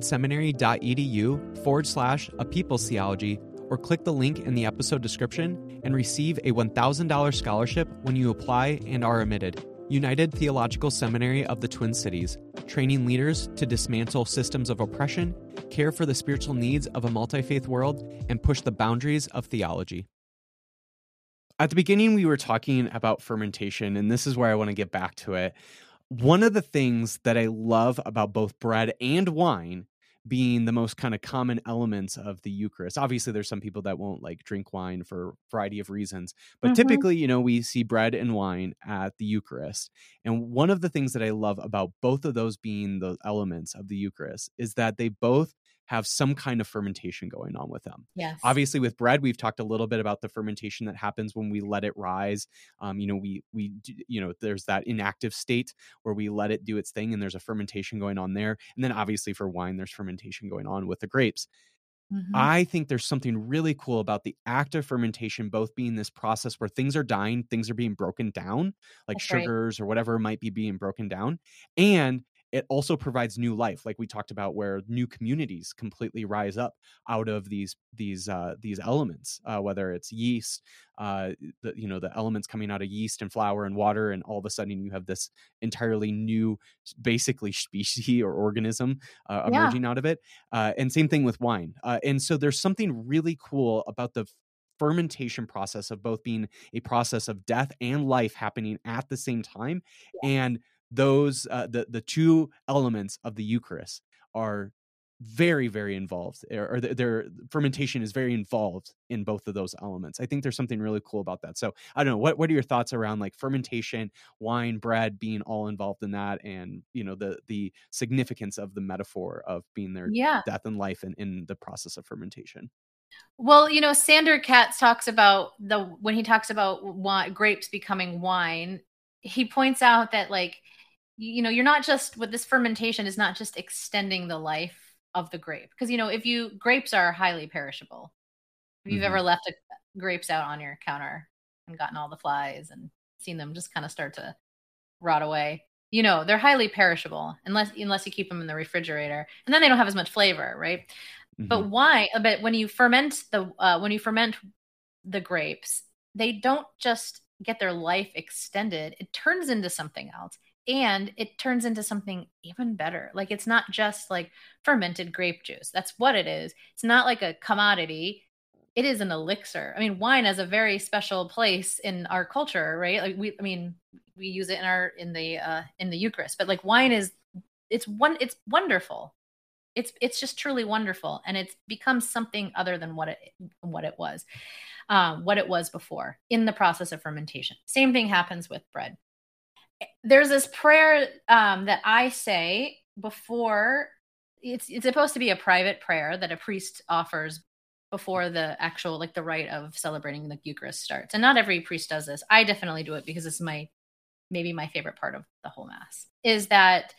Speaker 1: unitedseminary.edu/A People's Theology, or click the link in the episode description and receive a $1,000 scholarship when you apply and are admitted. United Theological Seminary of the Twin Cities, training leaders to dismantle systems of oppression, care for the spiritual needs of a multi-faith world, and push the boundaries of theology. At the beginning, we were talking about fermentation, and this is where I want to get back to it. One of the things that I love about both bread and wine being the most kind of common elements of the Eucharist. Obviously, there's some people that won't like drink wine for a variety of reasons, but typically, we see bread and wine at the Eucharist. And one of the things that I love about both of those being the elements of the Eucharist is that they both have some kind of fermentation going on with them.
Speaker 2: Yes.
Speaker 1: Obviously, with bread, we've talked a little bit about the fermentation that happens when we let it rise. There's that inactive state where we let it do its thing, and there's a fermentation going on there. And then obviously for wine, there's fermentation going on with the grapes. I think there's something really cool about the act of fermentation, both being this process where things are dying, things are being broken down, like
Speaker 2: That's right.
Speaker 1: sugars or whatever might be being broken down. And it also provides new life, like we talked about, where new communities completely rise up out of these elements, whether it's yeast, the elements coming out of yeast and flour and water, and all of a sudden you have this entirely new, basically species or organism emerging out of it. And same thing with wine. And so there's something really cool about the fermentation process of both being a process of death and life happening at the same time. And those the two elements of the Eucharist are very, very involved, or their fermentation is very involved in both of those elements. I think there's something really cool about that. So I don't know, what are your thoughts around like fermentation, wine, bread being all involved in that, and the significance of the metaphor of being their death and life in the process of fermentation?
Speaker 2: Well, Sander Katz talks about when he talks about grapes becoming wine, he points out that you're not just with this fermentation is not just extending the life of the grape. Because, grapes are highly perishable. If you've ever left grapes out on your counter and gotten all the flies and seen them just kind of start to rot away, they're highly perishable unless you keep them in the refrigerator, and then they don't have as much flavor, right? But why? But when you ferment the grapes, they don't just get their life extended. It turns into something else. And it turns into something even better. Like, it's not just like fermented grape juice. That's what it is. It's not like a commodity. It is an elixir. I mean, wine has a very special place in our culture, right? Like we use it in the Eucharist. But like wine it's wonderful. It's just truly wonderful, and it's become something other than what it was before in the process of fermentation. Same thing happens with bread. There's this prayer that I say before. It's supposed to be a private prayer that a priest offers before the actual the rite of celebrating the Eucharist starts. And not every priest does this. I definitely do it because it's maybe my favorite part of the whole Mass, is that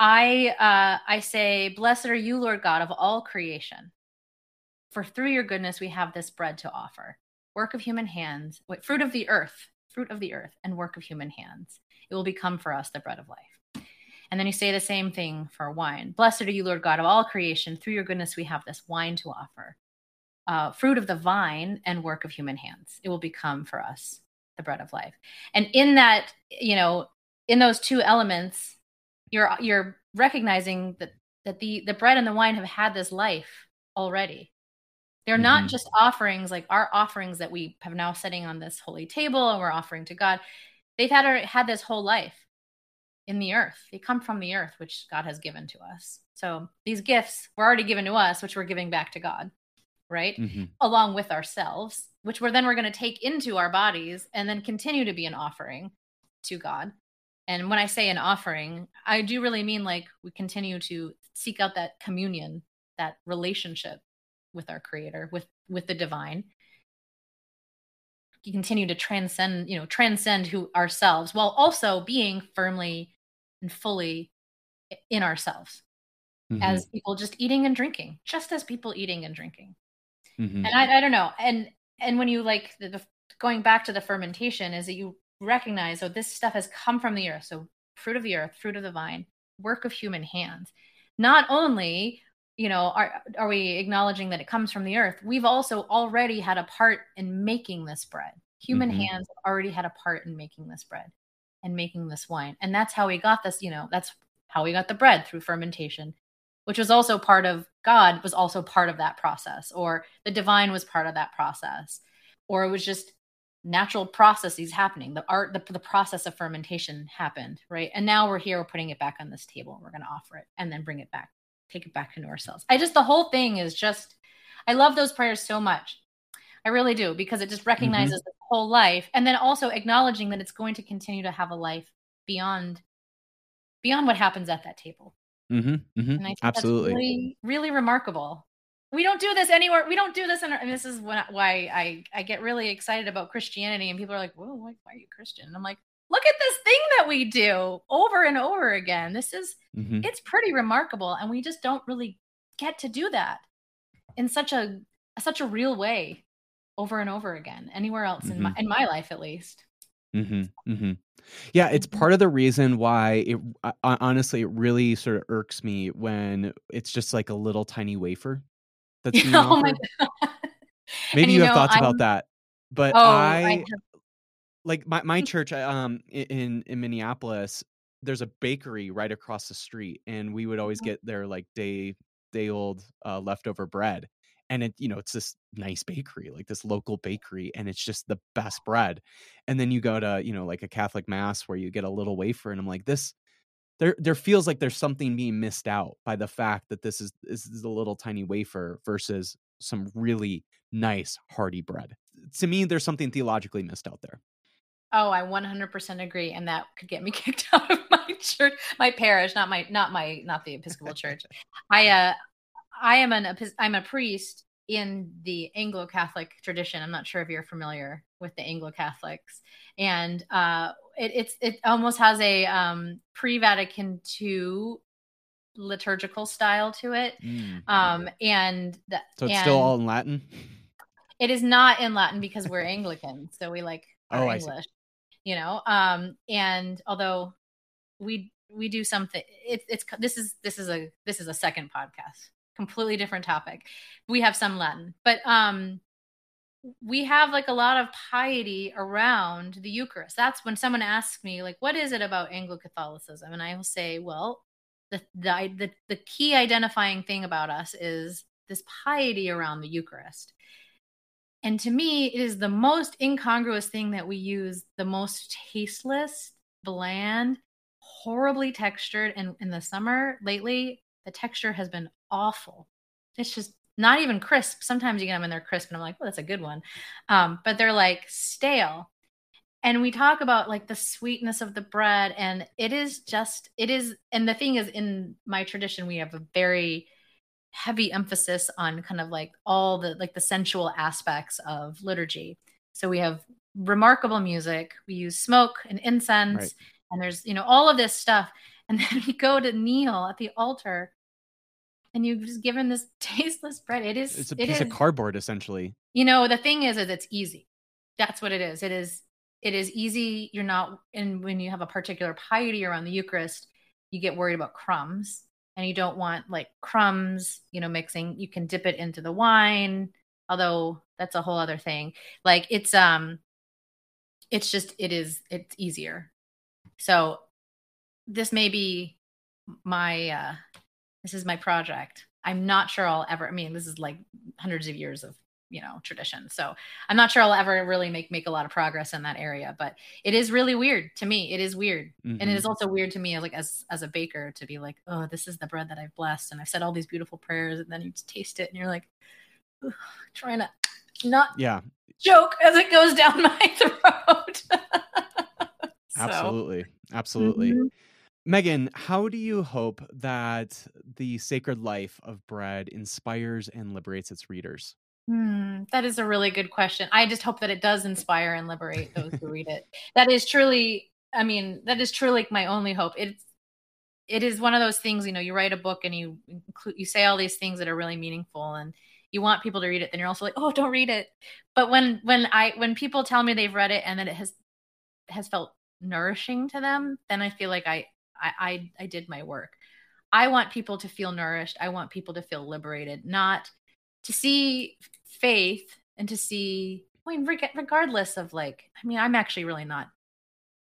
Speaker 2: I say, "Blessed are you, Lord God of all creation, for through your goodness we have this bread to offer, work of human hands, fruit of the earth, and work of human hands. It will become for us the bread of life." And then you say the same thing for wine. "Blessed are you, Lord God of all creation. Through your goodness, we have this wine to offer. Fruit of the vine and work of human hands. It will become for us the bread of life." And in that, in those two elements, you're recognizing that the bread and the wine have had this life already. They're not just offerings like our offerings that we have now sitting on this holy table and we're offering to God. They've had this whole life in the earth. They come from the earth, which God has given to us. So these gifts were already given to us, which we're giving back to God, right? Along with ourselves, which we're going to take into our bodies and then continue to be an offering to God. And when I say an offering, I do really mean we continue to seek out that communion, that relationship with our Creator, with the divine. You continue to transcend ourselves while also being firmly and fully in ourselves as people just eating and drinking, just as people eating and drinking. And I don't know. And when you going back to the fermentation, is that you recognize, this stuff has come from the earth. So fruit of the earth, fruit of the vine, work of human hands. Not only are we acknowledging that it comes from the earth, we've also already had a part in making this bread. Human hands have already had a part in making this bread. and making this wine. And that's how we got this, that's how we got the bread, through fermentation, which was also part of God, was also part of that process, or the divine was part of that process, or it was just natural processes happening. The process of fermentation happened, right? And now we're here, we're putting it back on this table, and we're going to offer it and then bring it back, take it back into ourselves. The whole thing is just, I love those prayers so much. I really do, because it just recognizes the whole life, and then also acknowledging that it's going to continue to have a life beyond what happens at that table. And I think
Speaker 1: Absolutely.
Speaker 2: that's really, really remarkable. We don't do this anywhere. We don't do this. And this is why I get really excited about Christianity, and people are like, whoa, why are you Christian? And I'm like, look at this thing that we do over and over again. This is, it's pretty remarkable. And we just don't really get to do that in such a real way over and over again, anywhere else in my life, at least.
Speaker 1: Yeah, it's part of the reason why honestly, it really sort of irks me when it's just like a little tiny wafer that's being offered.
Speaker 2: My God.
Speaker 1: Maybe you have thoughts about that, but
Speaker 2: I have...
Speaker 1: like my church in Minneapolis, there's a bakery right across the street, and we would always get their like day old leftover bread. And it's this nice bakery, like this local bakery, and it's just the best bread. And then you go to, like a Catholic mass where you get a little wafer, and I'm like, there feels like there's something being missed out by the fact that this is a little tiny wafer versus some really nice hearty bread. To me, there's something theologically missed out there.
Speaker 2: Oh, I 100% agree, and that could get me kicked out of my church, my parish, not the Episcopal Church. I'm a priest in the Anglo-Catholic tradition. I'm not sure if you're familiar with the Anglo-Catholics, and it almost has a pre-Vatican II liturgical style to it. So
Speaker 1: it's still all in Latin?
Speaker 2: It is not in Latin, because we're Anglican, so we like our English, and although we do something, this is a second podcast, completely different topic. We have some Latin, but we have like a lot of piety around the Eucharist. That's when someone asks me, like, what is it about Anglo-Catholicism? And I will say, well, the key identifying thing about us is this piety around the Eucharist. And to me, it is the most incongruous thing that we use, the most tasteless, bland, horribly textured. And in the summer lately, the texture has been awful. It's just not even crisp. Sometimes you get them and they're crisp, and I'm like, well, that's a good one. But they're like stale. And we talk about like the sweetness of the bread, and it is. And the thing is, in my tradition, we have a very heavy emphasis on kind of like all the like the sensual aspects of liturgy. So we have remarkable music. We use smoke and incense, right. And there's all of this stuff. And then we go to kneel at the altar, and you've just given this tasteless bread. It's
Speaker 1: a piece of cardboard, essentially.
Speaker 2: The thing is it's easy. That's what it is. It is easy. You're not, and when you have a particular piety around the Eucharist, you get worried about crumbs, and you don't want like crumbs, mixing. You can dip it into the wine, although that's a whole other thing. Like it's easier. So this may be this is my project. I'm not sure I'll ever, this is like hundreds of years of, tradition. So I'm not sure I'll ever really make a lot of progress in that area, but it is really weird to me. It is weird. And it is also weird to me as a baker to be like, oh, this is the bread that I've blessed, and I've said all these beautiful prayers, and then you taste it and you're like, trying to not joke as it goes down my throat.
Speaker 1: Absolutely. Megan, how do you hope that the sacred life of bread inspires and liberates its readers?
Speaker 2: That is a really good question. I just hope that it does inspire and liberate those who read it. That is truly my only hope. It is one of those things, you write a book and you say all these things that are really meaningful, and you want people to read it. Then you're also like, oh, don't read it. But when people tell me they've read it and that it has felt nourishing to them, then I feel like I did my work. I want people to feel nourished. I want people to feel liberated, not to see faith and to see, regardless of I'm actually really not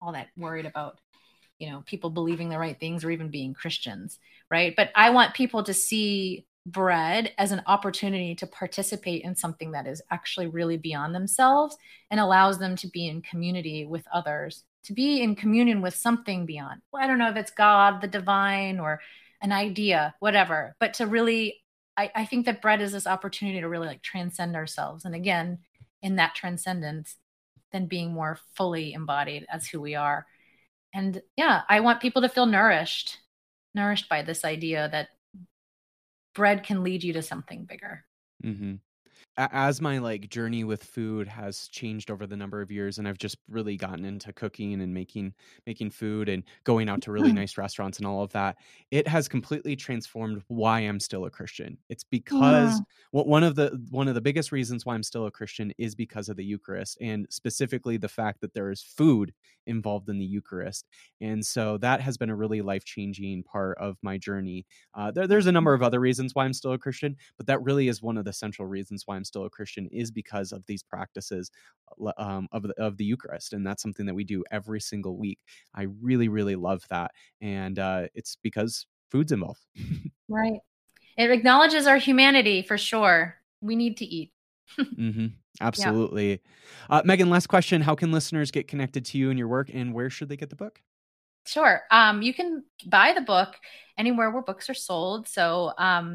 Speaker 2: all that worried about, people believing the right things or even being Christians, right? But I want people to see bread as an opportunity to participate in something that is actually really beyond themselves and allows them to be in community with others, to be in communion with something beyond. Well, I don't know if it's God, the divine, or an idea, whatever, but to really, I think that bread is this opportunity to really like transcend ourselves. And again, in that transcendence, then being more fully embodied as who we are. And yeah, I want people to feel nourished by this idea that bread can lead you to something bigger.
Speaker 1: Mm-hmm. As my like journey with food has changed over the number of years, and I've just really gotten into cooking and making food and going out to really nice restaurants and all of that, it has completely transformed why I'm still a Christian. It's because one of the biggest reasons why I'm still a Christian is because of the Eucharist, and specifically the fact that there is food involved in the Eucharist. And so that has been a really life-changing part of my journey. There's a number of other reasons why I'm still a Christian, but that really is one of the central reasons why I'm still a Christian, is because of these practices of the Eucharist. And that's something that we do every single week. I really, really love that. And it's because food's involved.
Speaker 2: Right. It acknowledges our humanity for sure. We need to eat.
Speaker 1: Mm-hmm. Absolutely. Yeah. Megan, last question. How can listeners get connected to you and your work, and where should they get the book?
Speaker 2: Sure. You can buy the book anywhere where books are sold. So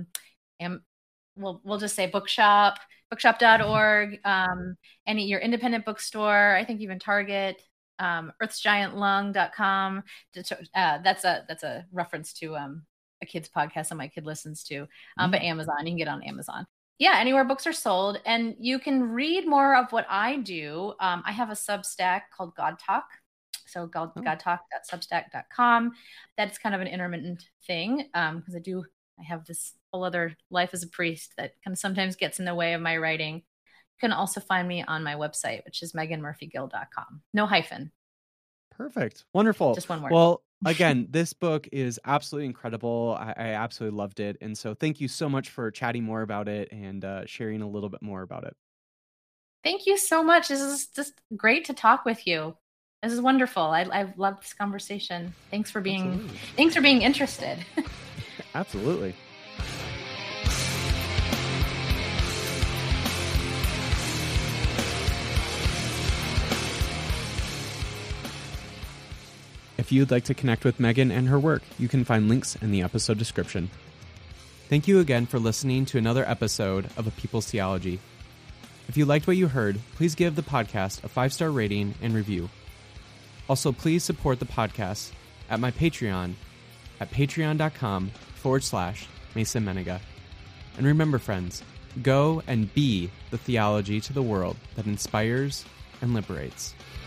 Speaker 2: we'll just say bookshop, bookshop.org, your independent bookstore, I think even Target, earthsgiantlung.com. That's a reference to a kid's podcast that my kid listens to, but Amazon, you can get on Amazon. Yeah, anywhere books are sold. And you can read more of what I do. I have a Substack called God Talk. So godtalk.substack.com. That's kind of an intermittent thing because I have this whole other life as a priest that kind of sometimes gets in the way of my writing. You can also find me on my website, which is meganmurphygill.com. No hyphen.
Speaker 1: Perfect. Wonderful.
Speaker 2: Just one word.
Speaker 1: Well, again, this book is absolutely incredible. I absolutely loved it. And so thank you so much for chatting more about it and sharing a little bit more about it.
Speaker 2: Thank you so much. This is just great to talk with you. This is wonderful. I've loved this conversation. Thanks for being interested.
Speaker 1: Absolutely. If you'd like to connect with Megan and her work, you can find links in the episode description. Thank you again for listening to another episode of A People's Theology. If you liked what you heard, please give the podcast a 5-star rating and review. Also, please support the podcast at my Patreon at patreon.com/Mesa Menega. And remember, friends, go and be the theology to the world that inspires and liberates.